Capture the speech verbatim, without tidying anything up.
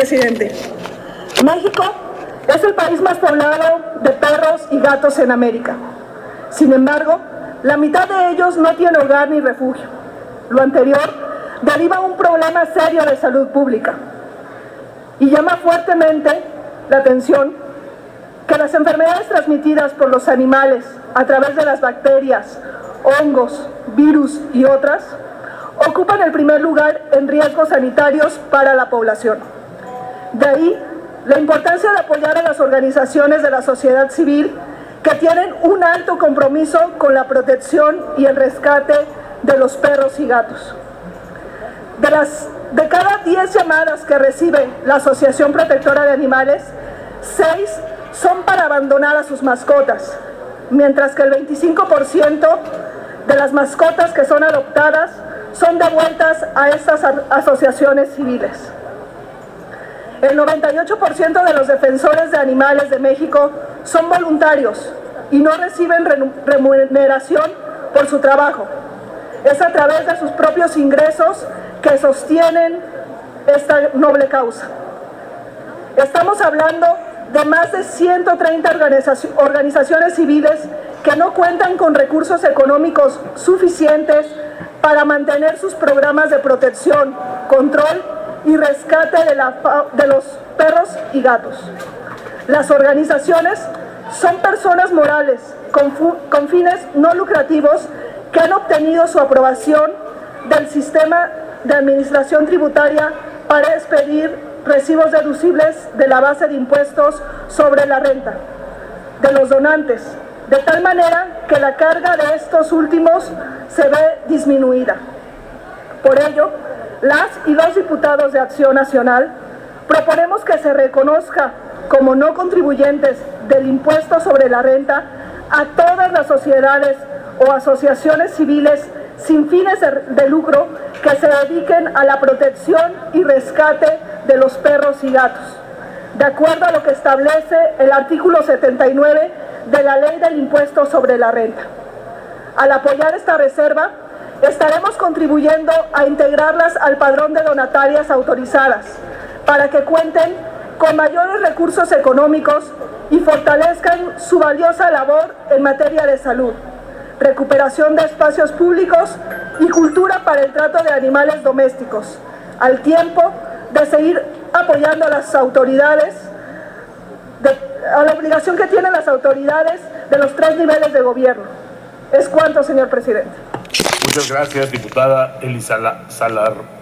presidente. México es el país más poblado de perros y gatos en América. Sin embargo, la mitad de ellos no tiene hogar ni refugio. Lo anterior deriva un problema serio de salud pública y llama fuertemente la atención que las enfermedades transmitidas por los animales a través de las bacterias, hongos, virus y otras ocupan el primer lugar en riesgos sanitarios para la población. De ahí la importancia de apoyar a las organizaciones de la sociedad civil que tienen un alto compromiso con la protección y el rescate de los perros y gatos. De, las, de cada diez llamadas que recibe la Asociación Protectora de Animales, seis son para abandonar a sus mascotas, mientras que el veinticinco por ciento de las mascotas que son adoptadas son devueltas a estas asociaciones civiles. El noventa y ocho por ciento de los defensores de animales de México son voluntarios y no reciben remuneración por su trabajo. Es a través de sus propios ingresos que sostienen esta noble causa. Estamos hablando de más de ciento treinta organizaciones civiles que no cuentan con recursos económicos suficientes para mantener sus programas de protección, control y rescate de, la, de los perros y gatos. Las organizaciones son personas morales con, con fines no lucrativos que han obtenido su aprobación del sistema de administración tributaria para expedir recibos deducibles de la base de impuestos sobre la renta de los donantes, de tal manera que la carga de estos últimos se ve disminuida. Por ello, las y los diputados de Acción Nacional proponemos que se reconozca como no contribuyentes del impuesto sobre la renta a todas las sociedades o asociaciones civiles sin fines de lucro que se dediquen a la protección y rescate de los perros y gatos, de acuerdo a lo que establece el artículo setenta y nueve de la Ley del Impuesto sobre la Renta. Al apoyar esta reserva, estaremos contribuyendo a integrarlas al padrón de donatarias autorizadas para que cuenten con mayores recursos económicos y fortalezcan su valiosa labor en materia de salud, recuperación de espacios públicos y cultura para el trato de animales domésticos, al tiempo de seguir apoyando a las autoridades, de, a la obligación que tienen las autoridades de los tres niveles de gobierno. Es cuanto, señor presidente. Muchas gracias, diputada Elisa Salar.